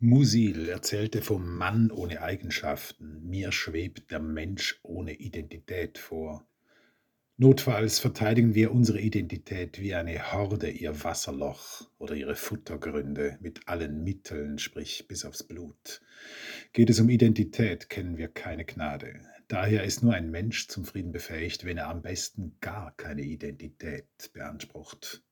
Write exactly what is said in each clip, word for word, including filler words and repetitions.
Musil erzählte vom Mann ohne Eigenschaften. Mir schwebt der Mensch ohne Identität vor. Notfalls verteidigen wir unsere Identität wie eine Horde ihr Wasserloch oder ihre Futtergründe mit allen Mitteln, sprich bis aufs Blut. Geht es um Identität, kennen wir keine Gnade. Daher ist nur ein Mensch zum Frieden befähigt, wenn er am besten gar keine Identität beansprucht.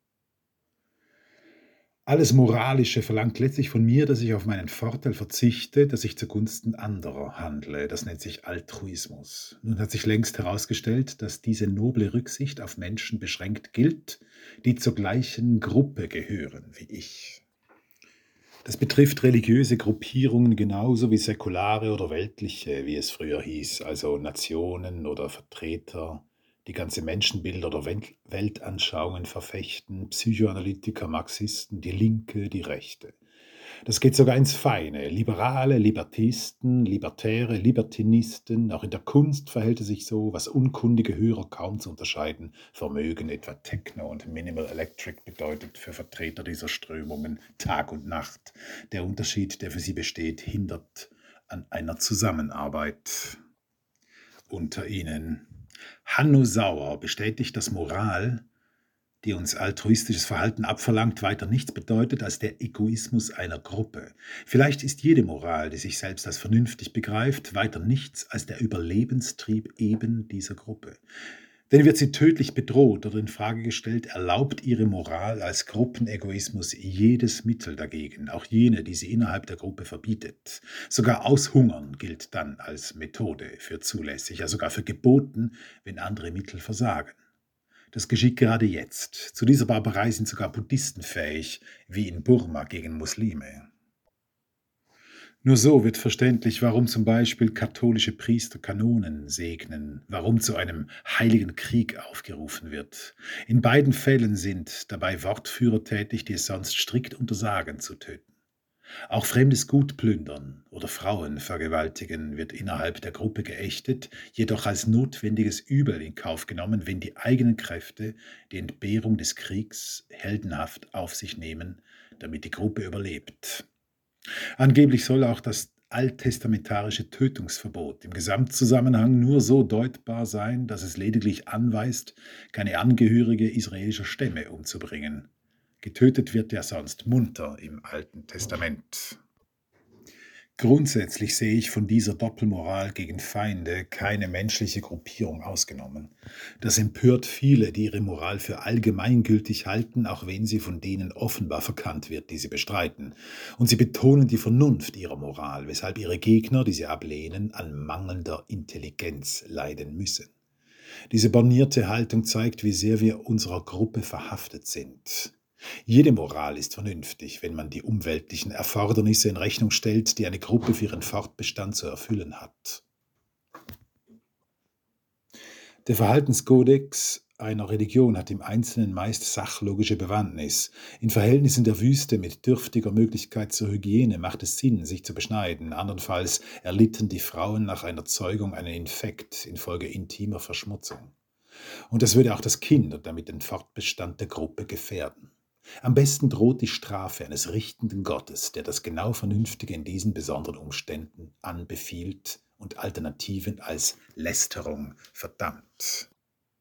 Alles Moralische verlangt letztlich von mir, dass ich auf meinen Vorteil verzichte, dass ich zugunsten anderer handle. Das nennt sich Altruismus. Nun hat sich längst herausgestellt, dass diese noble Rücksicht auf Menschen beschränkt gilt, die zur gleichen Gruppe gehören wie ich. Das betrifft religiöse Gruppierungen genauso wie säkulare oder weltliche, wie es früher hieß, also Nationen oder Vertreter, die ganze Menschenbilder oder Wel- Weltanschauungen verfechten, Psychoanalytiker, Marxisten, die Linke, die Rechte. Das geht sogar ins Feine. Liberale, Libertisten, Libertäre, Libertinisten, auch in der Kunst verhält es sich so, was unkundige Hörer kaum zu unterscheiden vermögen, etwa Techno und Minimal Electric bedeutet für Vertreter dieser Strömungen Tag und Nacht. Der Unterschied, der für sie besteht, hindert an einer Zusammenarbeit unter ihnen. Hanno Sauer bestätigt, dass Moral, die uns altruistisches Verhalten abverlangt, weiter nichts bedeutet als der Egoismus einer Gruppe. Vielleicht ist jede Moral, die sich selbst als vernünftig begreift, weiter nichts als der Überlebenstrieb eben dieser Gruppe. Denn wird sie tödlich bedroht oder in Frage gestellt, erlaubt ihre Moral als Gruppenegoismus jedes Mittel dagegen, auch jene, die sie innerhalb der Gruppe verbietet. Sogar Aushungern gilt dann als Methode für zulässig, ja sogar für geboten, wenn andere Mittel versagen. Das geschieht gerade jetzt. Zu dieser Barbarei sind sogar Buddhisten fähig, wie in Burma gegen Muslime. Nur so wird verständlich, warum zum Beispiel katholische Priester Kanonen segnen, warum zu einem heiligen Krieg aufgerufen wird. In beiden Fällen sind dabei Wortführer tätig, die es sonst strikt untersagen zu töten. Auch fremdes Gut plündern oder Frauen vergewaltigen wird innerhalb der Gruppe geächtet, jedoch als notwendiges Übel in Kauf genommen, wenn die eigenen Kräfte die Entbehrung des Kriegs heldenhaft auf sich nehmen, damit die Gruppe überlebt. Angeblich soll auch das alttestamentarische Tötungsverbot im Gesamtzusammenhang nur so deutbar sein, dass es lediglich anweist, keine Angehörige israelischer Stämme umzubringen. Getötet wird ja sonst munter im Alten Testament. Grundsätzlich sehe ich von dieser Doppelmoral gegen Feinde keine menschliche Gruppierung ausgenommen. Das empört viele, die ihre Moral für allgemeingültig halten, auch wenn sie von denen offenbar verkannt wird, die sie bestreiten. Und sie betonen die Vernunft ihrer Moral, weshalb ihre Gegner, die sie ablehnen, an mangelnder Intelligenz leiden müssen. Diese bornierte Haltung zeigt, wie sehr wir unserer Gruppe verhaftet sind. Jede Moral ist vernünftig, wenn man die umweltlichen Erfordernisse in Rechnung stellt, die eine Gruppe für ihren Fortbestand zu erfüllen hat. Der Verhaltenskodex einer Religion hat im Einzelnen meist sachlogische Bewandtnis. In Verhältnissen der Wüste mit dürftiger Möglichkeit zur Hygiene macht es Sinn, sich zu beschneiden. Andernfalls erlitten die Frauen nach einer Zeugung einen Infekt infolge intimer Verschmutzung. Und das würde auch das Kind und damit den Fortbestand der Gruppe gefährden. Am besten droht die Strafe eines richtenden Gottes, der das genau Vernünftige in diesen besonderen Umständen anbefiehlt und Alternativen als Lästerung verdammt.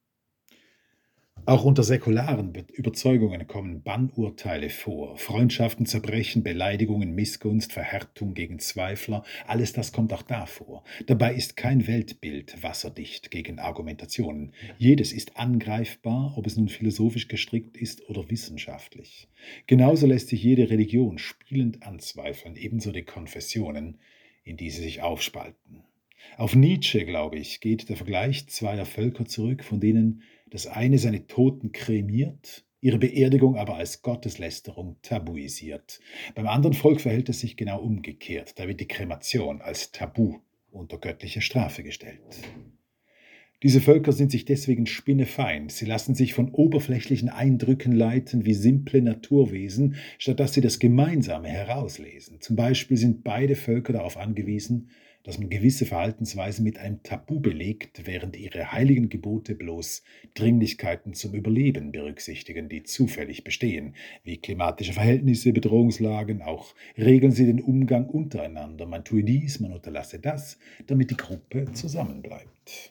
Auch unter säkularen Be- Überzeugungen kommen Bannurteile vor. Freundschaften zerbrechen, Beleidigungen, Missgunst, Verhärtung gegen Zweifler, alles das kommt auch da vor. Dabei ist kein Weltbild wasserdicht gegen Argumentationen. Jedes ist angreifbar, ob es nun philosophisch gestrickt ist oder wissenschaftlich. Genauso lässt sich jede Religion spielend anzweifeln, ebenso die Konfessionen, in die sie sich aufspalten. Auf Nietzsche, glaube ich, geht der Vergleich zweier Völker zurück, von denen das eine seine Toten kremiert, ihre Beerdigung aber als Gotteslästerung tabuisiert. Beim anderen Volk verhält es sich genau umgekehrt. Da wird die Kremation als Tabu unter göttliche Strafe gestellt. Diese Völker sind sich deswegen spinnefeind. Sie lassen sich von oberflächlichen Eindrücken leiten wie simple Naturwesen, statt dass sie das Gemeinsame herauslesen. Zum Beispiel sind beide Völker darauf angewiesen, dass man gewisse Verhaltensweisen mit einem Tabu belegt, während ihre heiligen Gebote bloß Dringlichkeiten zum Überleben berücksichtigen, die zufällig bestehen, wie klimatische Verhältnisse, Bedrohungslagen. Auch regeln sie den Umgang untereinander. Man tue dies, man unterlasse das, damit die Gruppe zusammenbleibt.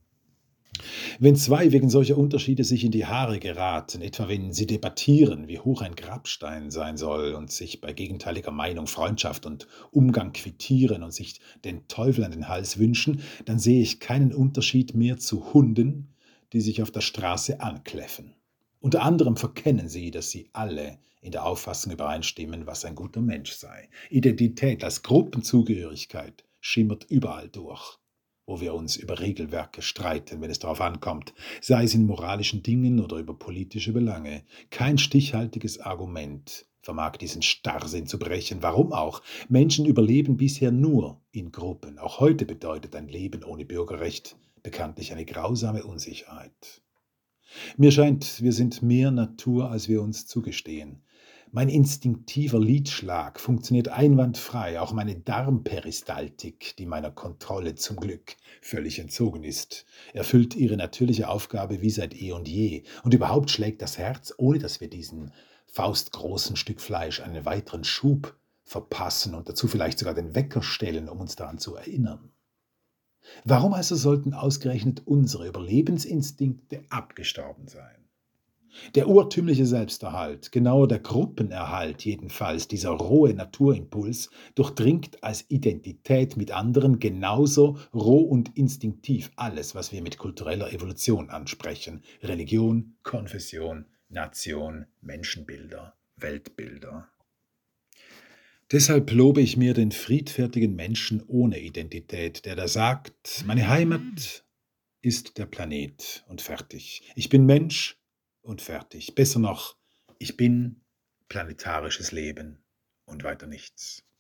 Wenn zwei wegen solcher Unterschiede sich in die Haare geraten, etwa wenn sie debattieren, wie hoch ein Grabstein sein soll und sich bei gegenteiliger Meinung Freundschaft und Umgang quittieren und sich den Teufel an den Hals wünschen, dann sehe ich keinen Unterschied mehr zu Hunden, die sich auf der Straße ankläffen. Unter anderem verkennen sie, dass sie alle in der Auffassung übereinstimmen, was ein guter Mensch sei. Identität als Gruppenzugehörigkeit schimmert überall durch, wo wir uns über Regelwerke streiten, wenn es darauf ankommt, sei es in moralischen Dingen oder über politische Belange. Kein stichhaltiges Argument vermag diesen Starrsinn zu brechen. Warum auch? Menschen überleben bisher nur in Gruppen. Auch heute bedeutet ein Leben ohne Bürgerrecht bekanntlich eine grausame Unsicherheit. Mir scheint, wir sind mehr Natur, als wir uns zugestehen. Mein instinktiver Lidschlag funktioniert einwandfrei, auch meine Darmperistaltik, die meiner Kontrolle zum Glück völlig entzogen ist, erfüllt ihre natürliche Aufgabe wie seit eh und je. Und überhaupt schlägt das Herz, ohne dass wir diesen faustgroßen Stück Fleisch einen weiteren Schub verpassen und dazu vielleicht sogar den Wecker stellen, um uns daran zu erinnern. Warum also sollten ausgerechnet unsere Überlebensinstinkte abgestorben sein? Der urtümliche Selbsterhalt, genauer der Gruppenerhalt jedenfalls, dieser rohe Naturimpuls, durchdringt als Identität mit anderen genauso roh und instinktiv alles, was wir mit kultureller Evolution ansprechen. Religion, Konfession, Nation, Menschenbilder, Weltbilder. Deshalb lobe ich mir den friedfertigen Menschen ohne Identität, der da sagt, meine Heimat ist der Planet und fertig. Ich bin Mensch und fertig. Besser noch, ich bin planetarisches Leben und weiter nichts.